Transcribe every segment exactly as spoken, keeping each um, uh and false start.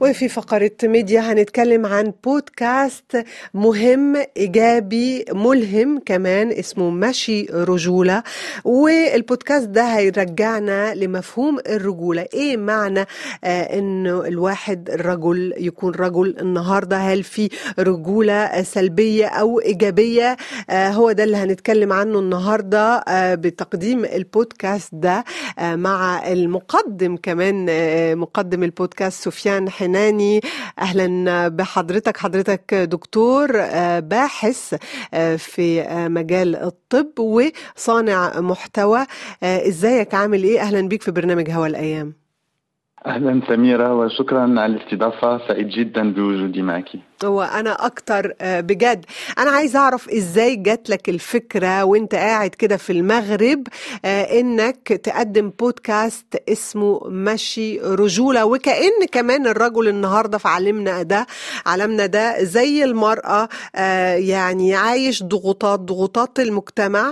وفي فقرة ميديا هنتكلم عن بودكاست مهم إيجابي ملهم كمان اسمه مشي رجولة. والبودكاست ده هيرجعنا لمفهوم الرجولة. إيه معنى آه إنه الواحد الرجل يكون رجل النهاردة؟ هل في رجولة سلبية أو إيجابية؟ آه هو ده اللي هنتكلم عنه النهاردة آه بتقديم البودكاست ده آه مع المقدم كمان آه مقدم البودكاست سفيان حناني. أهلا بحضرتك. حضرتك دكتور باحث في مجال الطب وصانع محتوى. إزيك؟ عامل إيه؟ أهلا بيك في برنامج هوا الأيام. أهلا سميرة، وشكرا على الاستضافة، سعيد جدا بوجودي معك. وأنا أكتر بجد. أنا عايز أعرف إزاي جات لك الفكرة وإنت قاعد كده في المغرب إنك تقدم بودكاست اسمه مشي رجولة، وكأن كمان الرجل النهاردة في عالمنا ده عالمنا ده زي المرأة يعني عايش ضغوطات ضغوطات المجتمع،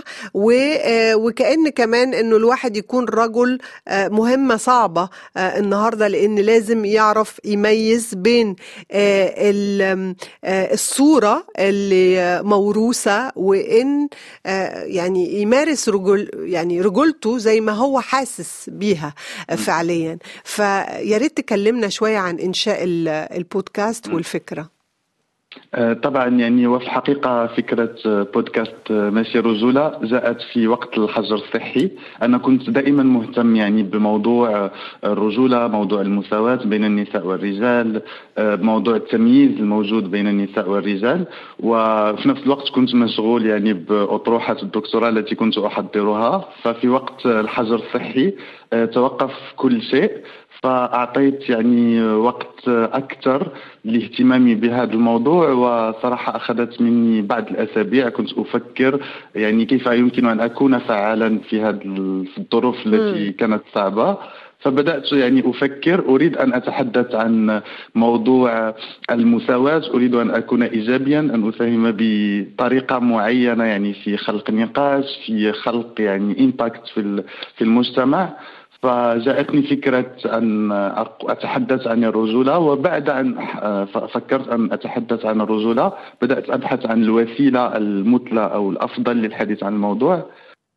وكأن كمان إنه الواحد يكون رجل مهمة صعبة النهاردة، لأن لازم يعرف يميز بين ال الصورة اللي موروثة وإن يعني يمارس رجل يعني رجولته زي ما هو حاسس بيها فعليا. فياريت تكلمنا شوية عن إنشاء البودكاست والفكرة. طبعا يعني وفي الحقيقة فكرة بودكاست مشي رجولة جاءت في وقت الحجر الصحي. أنا كنت دائما مهتم يعني بموضوع الرجولة، موضوع المساواة بين النساء والرجال، موضوع التمييز الموجود بين النساء والرجال، وفي نفس الوقت كنت مشغول يعني بأطروحة الدكتوراه التي كنت أحضرها. ففي وقت الحجر الصحي توقف كل شيء، فأعطيت يعني وقت أكثر لاهتمامي بهذا الموضوع، وصراحة أخذت مني بعض الأسابيع كنت أفكر يعني كيف يمكن أن أكون فعالا في هذه الظروف التي كانت صعبة. فبدأت يعني أفكر، أريد أن أتحدث عن موضوع المساواة، أريد أن أكون إيجابيا، أن أساهم بطريقة معينة يعني في خلق نقاش، في خلق يعني إمباكت في في المجتمع. فجاءتني فكرة أن أتحدث عن الرجولة، وبعد أن فكرت أن أتحدث عن الرجولة بدأت أبحث عن الوسيلة المثلى أو الأفضل للحديث عن الموضوع.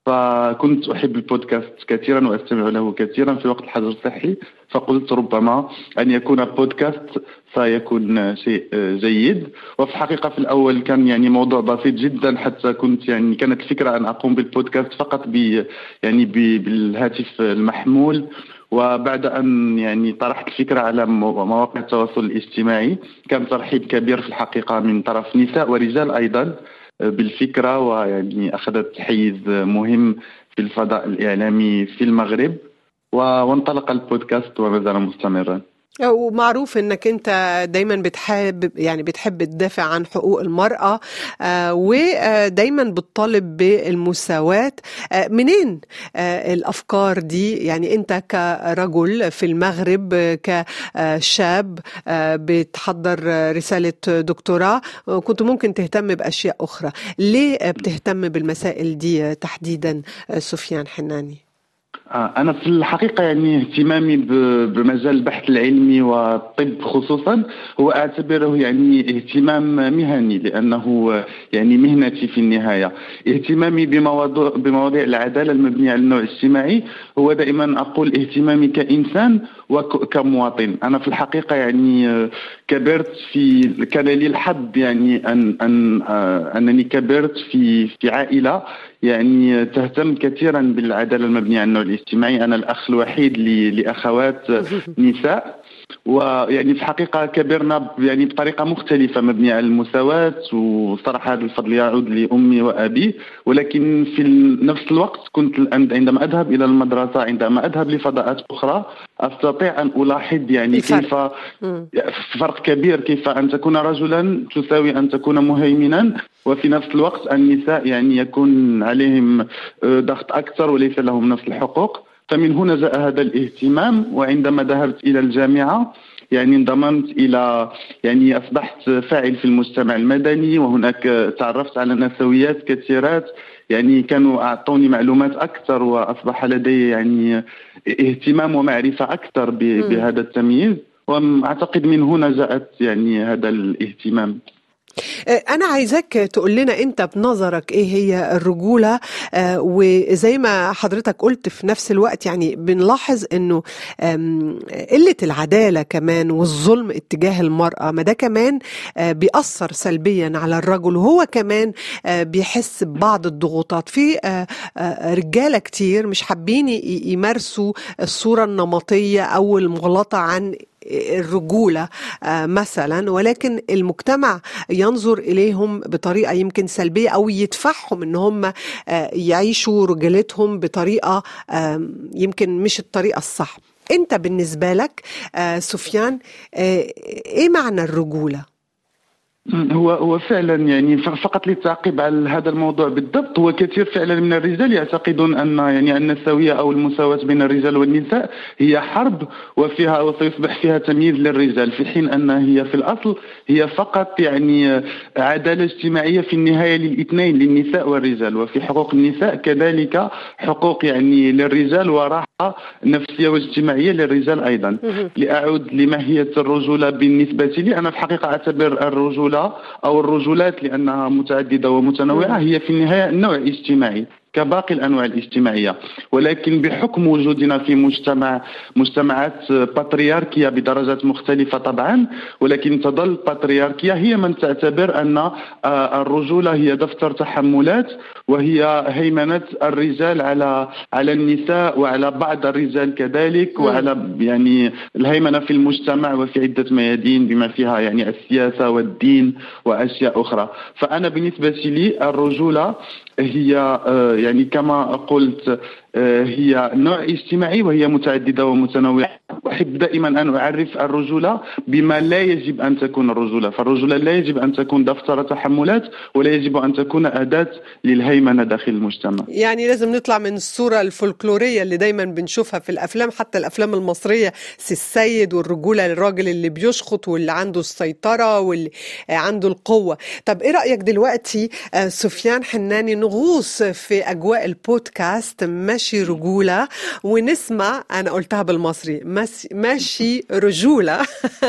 فكنت أحب البودكاست كثيرا وأستمع له كثيرا في وقت الحجر الصحي، فقلت ربما أن يكون بودكاست سيكون شيء جيد. وفي الحقيقة في الأول كان يعني موضوع بسيط جدا، حتى كنت يعني كانت الفكرة أن أقوم بالبودكاست فقط ب يعني بالهاتف المحمول. وبعد أن يعني طرحت الفكرة على مواقع التواصل الاجتماعي كان ترحيب كبير في الحقيقة من طرف نساء ورجال أيضا بالفكرة، ويعني أخذت حيز مهم في الفضاء الإعلامي في المغرب، وانطلق البودكاست وما زال مستمرا. ومعروف انك انت دايما بتحب يعني بتحب تدافع عن حقوق المرأة، آه ودايما بتطالب بالمساواة. آه منين آه الافكار دي؟ يعني انت كرجل في المغرب، كشاب آه بتحضر رسالة دكتوراه، كنت ممكن تهتم باشياء اخرى. ليه بتهتم بالمسائل دي تحديدا سفيان حناني؟ أنا في الحقيقة يعني اهتمامي بمجال البحث العلمي والطب خصوصا هو أعتبره يعني اهتمام مهني، لأنه يعني مهنتي في النهاية. اهتمامي بمواضيع بمواضيع العدالة المبنية على النوع الاجتماعي هو دائما أقول اهتمامي كإنسان وكمواطن. أنا في الحقيقة يعني كبرت في كان لي الحظ يعني أن أن أنني كبرت في في عائلة يعني تهتم كثيرا بالعدالة المبنية على النوع الاجتماعي. أنا الأخ الوحيد لأخوات نساء، ويعني في الحقيقة كبرنا يعني بطريقة مختلفة مبنية على المساواة، وصراحة هذا الفضل يعود لأمي وأبي. ولكن في نفس الوقت كنت عندما أذهب إلى المدرسة، عندما أذهب لفضاءات أخرى، أستطيع أن ألاحظ يعني كيف فرق كبير، كيف أن تكون رجلا تساوي أن تكون مهيمنا، وفي نفس الوقت النساء يعني يكون عليهم ضغط أكثر وليس لهم نفس الحقوق. فمن هنا جاء هذا الاهتمام. وعندما ذهبت إلى الجامعة يعني انضممت إلى يعني أصبحت فاعل في المجتمع المدني، وهناك تعرفت على نسويات كثيرات يعني كانوا أعطوني معلومات أكثر، وأصبح لدي يعني اهتمام ومعرفة أكثر بهذا التمييز. وأعتقد من هنا جاءت يعني هذا الاهتمام. أنا عايزاك تقول لنا أنت بنظرك إيه هي الرجولة، وزي ما حضرتك قلت في نفس الوقت يعني بنلاحظ أنه قلة العدالة كمان والظلم اتجاه المرأة، ما ده كمان بيأثر سلبيا على الرجل، وهو كمان بيحس ببعض الضغوطات. في رجالة كتير مش حابين يمارسوا الصورة النمطية أو المغلطة عن الرجولة مثلا، ولكن المجتمع ينظر إليهم بطريقة يمكن سلبية أو يدفعهم إن هم يعيشوا رجالتهم بطريقة يمكن مش الطريقة الصح. أنت بالنسبة لك سفيان إيه معنى الرجولة؟ هو هو فعلا يعني فقط للتعقيب على هذا الموضوع بالضبط، هو كثير فعلا من الرجال يعتقدون ان يعني ان السويه او المساواه بين الرجال والنساء هي حرب وفيها وسيصبح فيها تمييز للرجال، في حين ان هي في الاصل هي فقط يعني عداله اجتماعيه في النهايه للاثنين، للنساء والرجال، وفي حقوق النساء كذلك حقوق يعني للرجال وراحه نفسيه واجتماعيه للرجال ايضا. لاعود لماهيه الرجوله بالنسبه لي، انا في الحقيقه اعتبر الرجوله أو الرجولات لأنها متعددة ومتنوعة هي في النهاية نوع اجتماعي كباقي الأنواع الاجتماعية، ولكن بحكم وجودنا في مجتمع مجتمعات باترياركية بدرجات مختلفة طبعا، ولكن تظل باترياركية هي من تعتبر أن الرجولة هي دفتر تحملات، وهي هيمنة الرجال على على النساء وعلى بعض الرجال كذلك، وعلى يعني الهيمنة في المجتمع وفي عدة ميادين بما فيها يعني السياسة والدين وأشياء أخرى. فأنا بالنسبة لي الرجولة هي يعني كما قلت هي نوع اجتماعي وهي متعددة ومتنوعة. أحب دائما أن أعرف الرجولة بما لا يجب أن تكون الرجولة، فالرجولة لا يجب أن تكون دفتر تحملات ولا يجب أن تكون أداة للهيمنة داخل المجتمع. يعني لازم نطلع من الصورة الفولكلورية اللي دايما بنشوفها في الأفلام، حتى الأفلام المصرية، سي السيد والرجولة للراجل اللي بيشخط واللي عنده السيطرة واللي عنده القوة. طب إيه رأيك دلوقتي سفيان حناني نغوص في أجواء البودكاست ماشي رجولة ونسمع، أنا قلتها بالمصري ماشي رجولة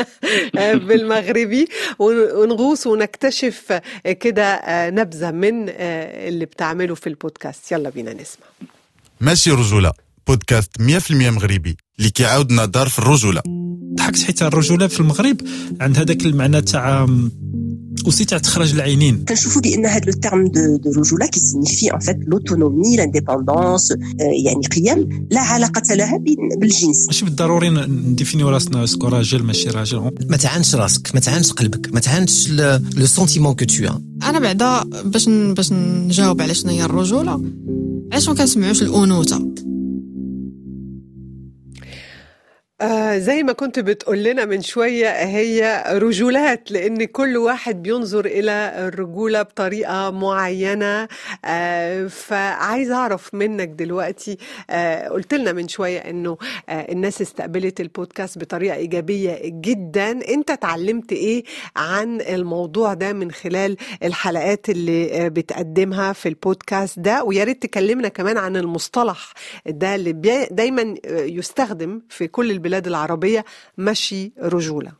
بالمغربي، ونغوص ونكتشف كده نبذة من اللي بتعمله في البودكاست. يلا بينا نسمع. ماشي رجولة بودكاست مية بالمية مغربي اللي كيعاودنا دار في الرجولة. ضحكت حيت الرجولة في المغرب عند هذاك المعنى تاع aussi تاع تخرج العينين. كنشوفوا بان هذا لو تيرم دو دو رجوله كي سينيفي ان فيت لوتونومي لانديبوندونس، يعني قيم لا علاقه لها بالجنس. ماشي بالضروري نديفينيو راسنا سكو راجل ماشي راجل. ما تعانش راسك، ما تعانش قلبك، ما تعانش لو سونتيمون كو تو ان. انا بعدا باش باش نجاوب على شنو هي الرجوله، علاش ما كنسمعوش الانوثه؟ آه زي ما كنت بتقول لنا من شوية هي رجولات، لأن كل واحد بينظر إلى الرجولة بطريقة معينة. آه فعايز أعرف منك دلوقتي، آه قلت لنا من شوية أنه آه الناس استقبلت البودكاست بطريقة إيجابية جدا. أنت تعلمت إيه عن الموضوع ده من خلال الحلقات اللي آه بتقدمها في البودكاست ده؟ ويا ريت تكلمنا كمان عن المصطلح ده اللي دايما يستخدم في كل البلاد البلاد العربية، مشي رجولة.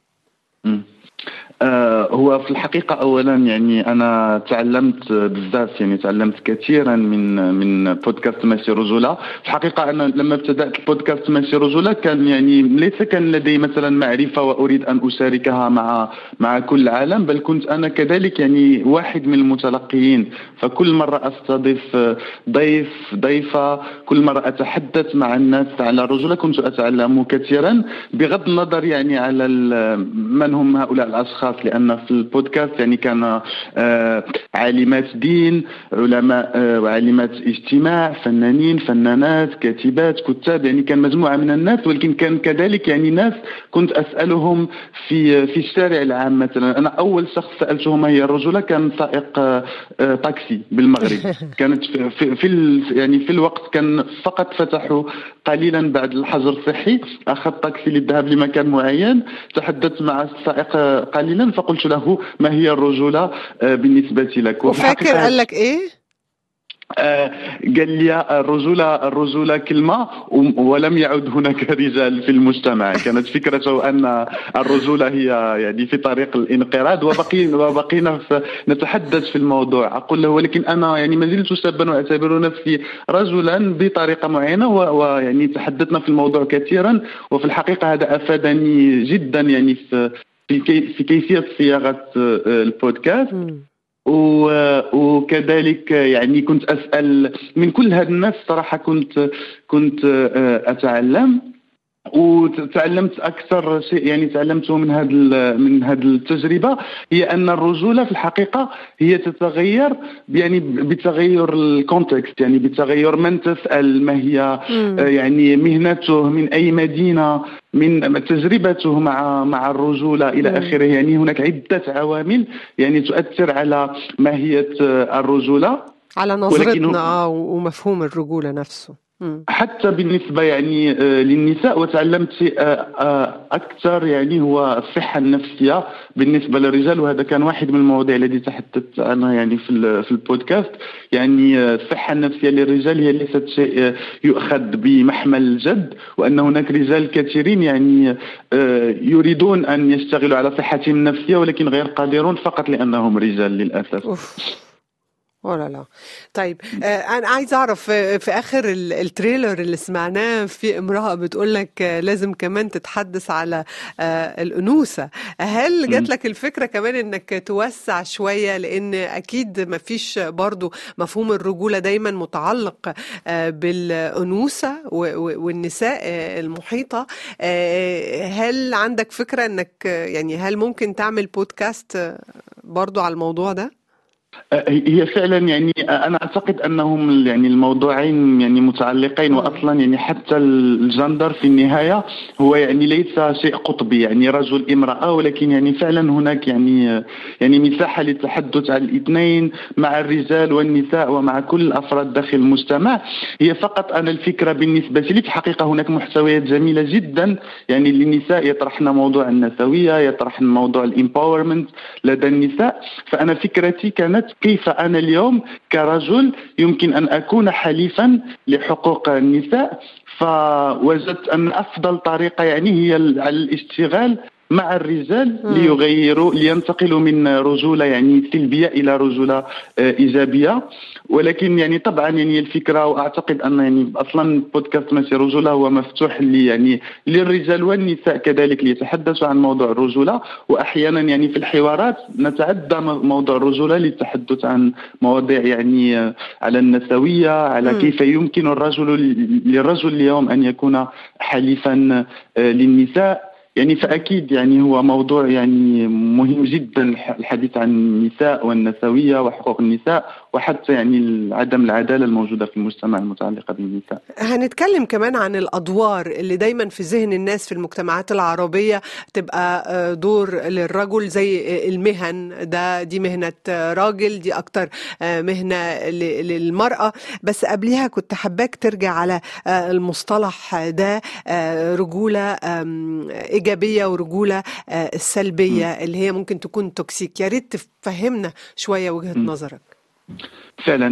آه هو في الحقيقة أولا يعني أنا تعلمت بزاف، يعني تعلمت كثيرا من من بودكاست ماشي رجولة. في الحقيقة أنا لما ابتدأت البودكاست ماشي رجولة كان يعني ليس كان لدي مثلا معرفة وأريد أن أشاركها مع مع كل العالم، بل كنت أنا كذلك يعني واحد من المتلقيين. فكل مرة أستضيف ضيف ضيفة، كل مرة أتحدث مع الناس على الرجولة كنت أتعلم كثيرا، بغض النظر يعني على من هم هؤلاء الأشخاص، لأن في البودكاست يعني كان عالمات دين، علماء وعالمات اجتماع، فنانين، فنانات، كاتبات، كتاب، يعني كان مجموعة من الناس. ولكن كان كذلك يعني ناس كنت أسألهم في في الشارع العام. مثلا أنا أول شخص سألته ما هي الرجولة كان سائق تاكسي بالمغرب. كانت في, في, في يعني في الوقت كان فقط فتحوا قليلا بعد الحجر الصحي، أخذ تاكسي للذهاب لمكان معين، تحدثت مع السائق قليلا فقلت له ما هي الرجولة بالنسبة لك؟ وفاكر قال لك إيه؟ آه قال لي الرجولة الرجولة كلمة ولم يعد هناك رجال في المجتمع. كانت فكرته أن الرجولة هي يعني في طريق الانقراض، وبقينا وبقينا نتحدث في الموضوع. أقول له ولكن أنا يعني ما زلت شابا وأعتبر نفسي رجلا بطريقة معينة، ويعني تحدثنا في الموضوع كثيرا، وفي الحقيقة هذا أفادني جدا يعني في في كيفية صياغة البودكاست. وكذلك يعني كنت أسأل من كل هذا الناس صراحة، كنت كنت أتعلم، وتعلمت أكثر شيء يعني تعلمته من هذا من هذه التجربة هي أن الرجولة في الحقيقة هي تتغير يعني بتغير الكونتكست، يعني بتغير من تسأل، ما هي يعني مهنته، من أي مدينة، من تجربته مع مع الرجولة إلى آخره. يعني هناك عدة عوامل يعني تؤثر على ماهية الرجولة، على نظرتنا ومفهوم الرجولة نفسه، حتى بالنسبة يعني للنساء. وتعلمت شيء أكثر يعني هو الصحة النفسية بالنسبة للرجال، وهذا كان واحد من المواضيع التي تحدثت عنها يعني في في البودكاست. يعني الصحة النفسية للرجال هي ليست شيء يؤخذ بمحمل الجد، وأن هناك رجال كثيرين يعني يريدون أن يشتغلوا على صحتهم النفسية ولكن غير قادرون فقط لأنهم رجال للأسف. أوف. ولا لا. طيب آه انا عايز اعرف في اخر التريلر اللي سمعناه في امرأة بتقول لك آه لازم كمان تتحدث على آه الانوثة. هل جات لك الفكرة كمان انك توسع شوية، لان اكيد ما فيش برضو مفهوم الرجولة دايما متعلق آه بالانوثة والنساء آه المحيطة؟ آه هل عندك فكرة انك يعني هل ممكن تعمل بودكاست برضو على الموضوع ده؟ هي فعلا يعني انا اعتقد انهم يعني الموضوعين يعني متعلقين، واصلا يعني حتى الجندر في النهايه هو يعني ليس شيء قطبي، يعني رجل امراه، ولكن يعني فعلا هناك يعني يعني مساحه للتحدث عن الاثنين مع الرجال والنساء ومع كل الافراد داخل المجتمع. هي فقط انا الفكره بالنسبه لي في الحقيقه هناك محتويات جميله جدا يعني للنساء، يطرحن موضوع النسويه، يطرحن موضوع الامباورمنت لدى النساء. فانا فكرتي كانت كيف أنا اليوم كرجل يمكن أن أكون حليفا لحقوق النساء. فوجدت أن أفضل طريقة يعني هي الاشتغال مع الرجال ليغيروا لينتقلوا من رجولة يعني سلبية إلى رجولة إيجابية. ولكن يعني طبعا يعني الفكرة، وأعتقد أن يعني أصلا بودكاست ماشي رجولة هو مفتوح لي يعني للرجال والنساء كذلك ليتحدثوا عن موضوع الرجولة، وأحيانا يعني في الحوارات نتعدى موضوع الرجولة للتحدث عن مواضيع يعني على النسوية، على م. كيف يمكن الرجل للرجل اليوم أن يكون حليفا للنساء. يعني فأكيد يعني هو موضوع يعني مهم جدا الحديث عن النساء والنسوية وحقوق النساء، وحتى يعني عدم العدالة الموجودة في المجتمع المتعلقة بالنساء. هنتكلم كمان عن الأدوار اللي دايما في ذهن الناس في المجتمعات العربية تبقى دور للرجل، زي المهن، ده دي مهنة راجل، دي أكتر مهنة للمرأة. بس قبلها كنت حباك ترجع على المصطلح ده، رجولة إيجابية ورجولة السلبية م. اللي هي ممكن تكون توكسيك. يا ريت تفهمنا شوية وجهة م. نظرك. فعلا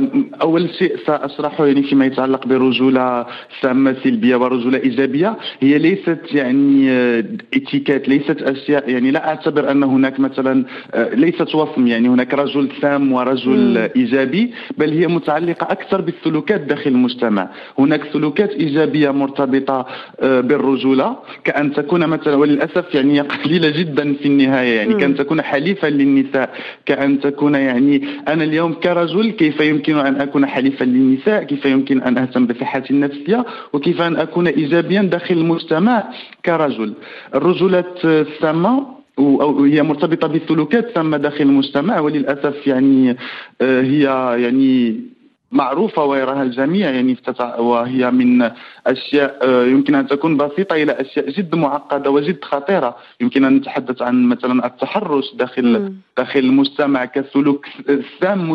أول شيء سأشرحه يعني فيما يتعلق برجولة سامة سلبية ورجولة إيجابية، هي ليست يعني اتيكات، ليست أشياء يعني لا أعتبر أن هناك مثلا ليست وصم يعني هناك رجل سام ورجل م. إيجابي، بل هي متعلقة أكثر بالسلوكات داخل المجتمع. هناك سلوكات إيجابية مرتبطة بالرجولة، كأن تكون مثلا، وللأسف يعني قليلة جدا في النهاية، يعني م. كأن تكون حليفا للنساء، كأن تكون يعني أنا اليوم كرجل كيف يمكن أن أكون حليفا للنساء، كيف يمكن أن أهتم بصحتي النفسية، وكيف أن أكون إيجابيا داخل المجتمع كرجل. الرجولة السامة وهي مرتبطة بالسلوكات سامة داخل المجتمع، وللأسف يعني هي يعني معروفة ويراها الجميع يعني، وهي من أشياء يمكن أن تكون بسيطة إلى أشياء جد معقدة وجد خطيرة. يمكن أن نتحدث عن مثلا التحرش داخل م. داخل المجتمع كسلوك سام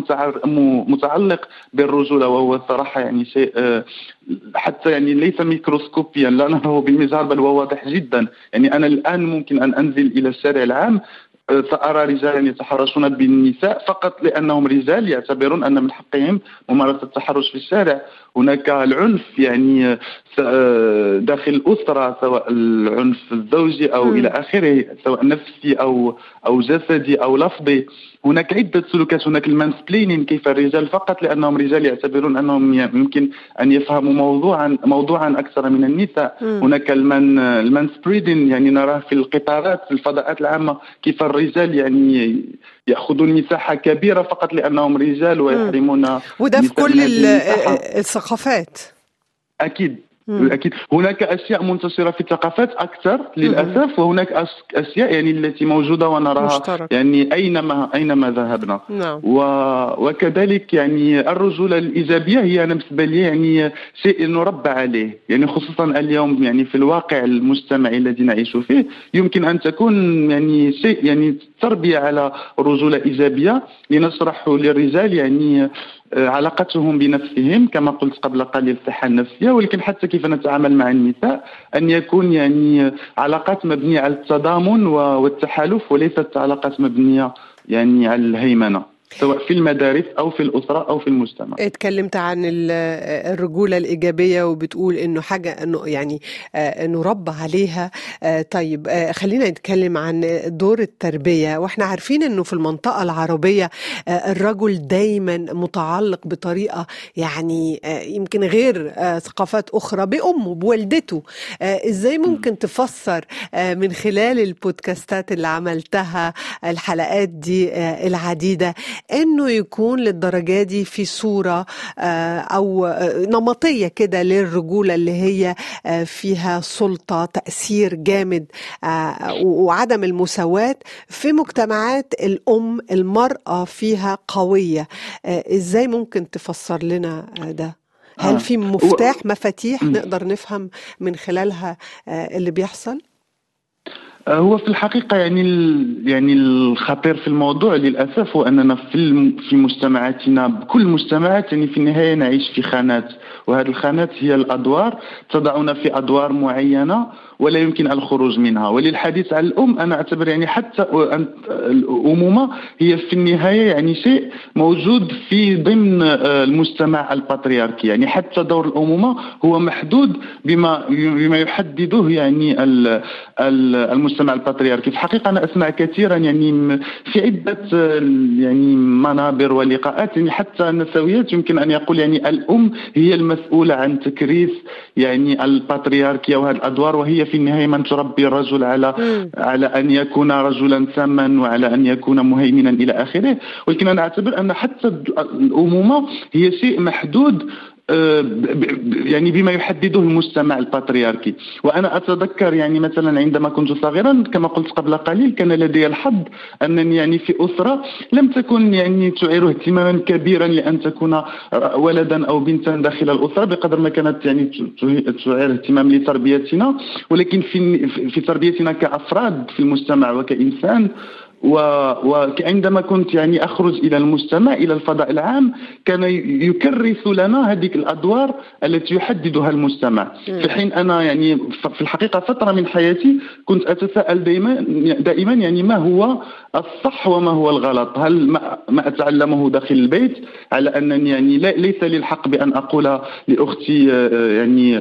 متعلق بالرجولة، وهو الصراحة يعني شيء حتى يعني ليس ميكروسكوبيا لا نراه بالمجهر، بل هو واضح جدا. يعني أنا الآن ممكن أن أنزل إلى الشارع العام سأرى رجالا يتحرشون بالنساء فقط لأنهم رجال يعتبرون أن من حقهم ممارسة التحرش في الشارع. هناك العنف يعني داخل الأسرة، سواء العنف الزوجي أو م. إلى آخره، سواء نفسي أو أو جسدي أو لفظي. هناك عدة سلوكات. هناك المانسبلينين، كيف الرجال فقط لأنهم رجال يعتبرون أنهم يمكن أن يفهموا موضوعا موضوعا أكثر من النساء. م. هناك المان المانسبريدين، يعني نراه في القطارات في الفضاءات العامة كيف الرجال يعني يأخذون مساحة كبيرة فقط لأنهم رجال ويحرمون. وده في كل الثقافات أكيد. مم. أكيد هناك أشياء منتشرة في الثقافات أكثر للأسف، وهناك أشياء يعني التي موجودة ونراها مشترك. يعني أينما أينما ذهبنا. نعم. و... وكذلك يعني الرجولة الإيجابية هي بالنسبة لي يعني شيء نربى عليه، يعني خصوصا اليوم يعني في الواقع المجتمعي الذي نعيش فيه يمكن أن تكون يعني شيء يعني تربية على رجولة إيجابية لنشرح للرجال يعني علاقتهم بنفسهم كما قلت قبل قليل الصحة النفسية، ولكن حتى كيف نتعامل مع النساء أن يكون يعني علاقات مبنية على التضامن والتحالف وليست علاقات مبنية يعني على الهيمنة، سواء في المدارس أو في الأسرة أو في المجتمع. اتكلمت عن الرجولة الإيجابية وبتقول إنه حاجة إنه يعني نربى عليها. طيب خلينا نتكلم عن دور التربية، وإحنا عارفين إنه في المنطقة العربية الرجل دايما متعلق بطريقة يعني يمكن غير ثقافات أخرى بأمه بوالدته. إزاي ممكن تفسر من خلال البودكاستات اللي عملتها الحلقات دي العديدة انه يكون للدرجه دي في صوره او نمطيه كده للرجوله اللي هي فيها سلطه تاثير جامد وعدم المساواه في مجتمعات الام المراه فيها قويه؟ ازاي ممكن تفسر لنا ده؟ هل في مفتاح مفاتيح نقدر نفهم من خلالها اللي بيحصل؟ هو في الحقيقة يعني يعني الخطير في الموضوع للأسف هو أننا في في مجتمعاتنا بكل المجتمعات يعني في النهاية نعيش في خانات، وهذه الخانات هي الأدوار تضعنا في أدوار معينة ولا يمكن الخروج منها. وللحديث عن الأم أنا أعتبر يعني حتى الأمومة هي في النهاية يعني شيء موجود في ضمن المجتمع الباترياركي، يعني حتى دور الأمومة هو محدود بما بما يحدده يعني المجتمع الباترياركي. في الحقيقة أنا أسمع كثيرا يعني في عدة يعني منابر ولقاءات يعني حتى النسويات يمكن أن يقول يعني الأم هي المسؤولة عن تكريس يعني الباترياركية وهذه الأدوار، وهي في النهاية من تربي الرجل على م. على أن يكون رجلا ساما وعلى أن يكون مهيمنا إلى آخره. ولكن أنا أعتبر أن حتى الأمومة هي شيء محدود يعني بما يحدده المجتمع الباترياركي. وأنا أتذكر يعني مثلا عندما كنت صغيرا كما قلت قبل قليل كان لدي الحظ أنني يعني في أسرة لم تكن يعني تعير اهتماما كبيرا لأن تكون ولدا أو بنتا داخل الأسرة بقدر ما كانت يعني تعير اهتمام لتربيتنا، ولكن في في تربيتنا كأفراد في المجتمع وكإنسان. وعندما كنت يعني أخرج إلى المجتمع إلى الفضاء العام كان يكرس لنا هذه الأدوار التي يحددها المجتمع، في حين أنا يعني في الحقيقة فترة من حياتي كنت أتساءل دائما دائما يعني ما هو الصح وما هو الغلط؟ هل ما أتعلمه داخل البيت على أنني يعني ليس لي الحق بأن أقول لأختي يعني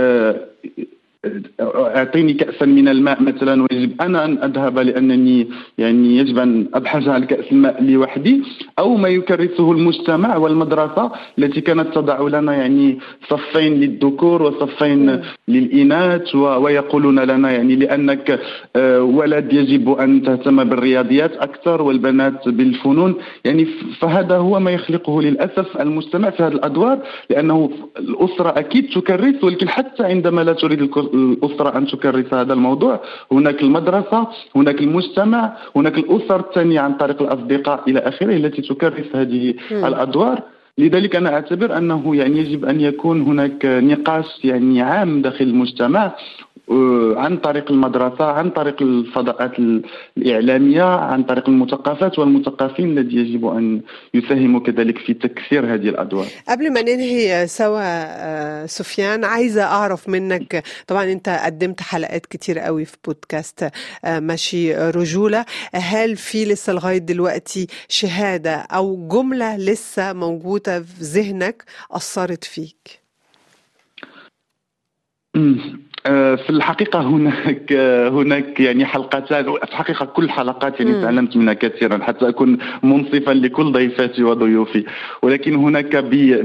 أعطيني كأسا من الماء مثلا ويجب أنا أن أذهب لأنني يعني يجب أن أبحث عن كأس الماء لوحدي، أو ما يكرسه المجتمع والمدرسة التي كانت تضع لنا يعني صفين للذكور وصفين للإناث ويقولون لنا يعني لأنك ولد يجب أن تهتم بالرياضيات أكثر والبنات بالفنون. يعني فهذا هو ما يخلقه للأسف المجتمع في هذه الأدوار، لأنه الأسرة أكيد تكرس، ولكن حتى عندما لا تريد الأسرة أن تكرس هذا الموضوع هناك المدرسة، هناك المجتمع، هناك الأسر الثانية عن طريق الأصدقاء إلى آخره التي تكرس هذه الأدوار. لذلك أنا أعتبر أنه يعني يجب أن يكون هناك نقاش يعني عام داخل المجتمع عن طريق المدرسة، عن طريق الفضاءات الإعلامية، عن طريق المثقفات والمثقفين الذي يجب أن يساهموا كذلك في تكسير هذه الأدوار. قبل ما ننهي سوا سفيان، عايزة أعرف منك، طبعا أنت قدمت حلقات كتير قوي في بودكاست ماشي رجولة، هل في لسه لغاية دلوقتي شهادة أو جملة لسه موجودة في ذهنك أثرت فيك؟ في الحقيقة هناك هناك يعني حلقتان، في الحقيقة كل الحلقات يعني تعلمت منها كثيرا حتى أكون منصفا لكل ضيفاتي وضيوفي، ولكن هناك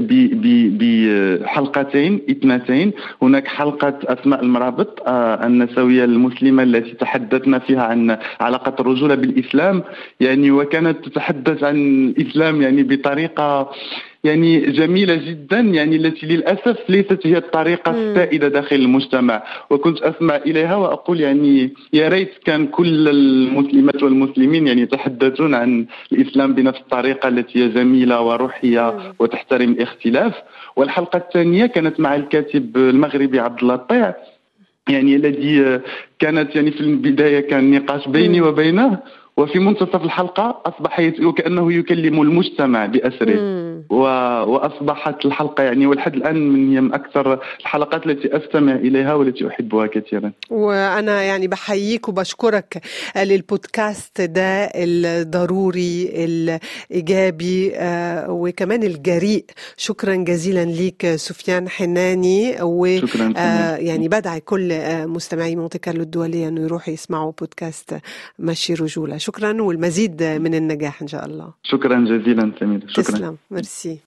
بحلقتين اثنتين. هناك حلقة أسماء المرابط النسوية المسلمة التي تحدثنا فيها عن علاقة الرجولة بالإسلام، يعني وكانت تتحدث عن الإسلام يعني بطريقة يعني جميلة جدا، يعني التي للأسف ليست هي الطريقة السائدة داخل المجتمع. وكنت أسمع إليها وأقول يعني يا ريت كان كل المسلمات والمسلمين يعني يتحدثون عن الإسلام بنفس الطريقة التي هي جميلة وروحية وتحترم الاختلاف. والحلقة الثانية كانت مع الكاتب المغربي عبد الله الطيع، يعني الذي كانت يعني في البداية كان نقاش بيني وبينه، وفي منتصف الحلقة أصبح وكأنه يكلم المجتمع بأسره، وأصبحت الحلقة يعني والحد الآن من هي من أكثر الحلقات التي أستمع إليها والتي أحبها كثيرا. وأنا يعني بحييك وبشكرك للبودكاست ده الضروري الإيجابي وكمان الجريء. شكرا جزيلا ليك سفيان حناني، ويعني بدعي كل مستمعي مونتي كارلو الدولية أنه يروحوا يسمعوا بودكاست ماشي رجولة. شكرا والمزيد من النجاح إن شاء الله. شكرا جزيلا سمير. شكرا. تسلم. ميرسي.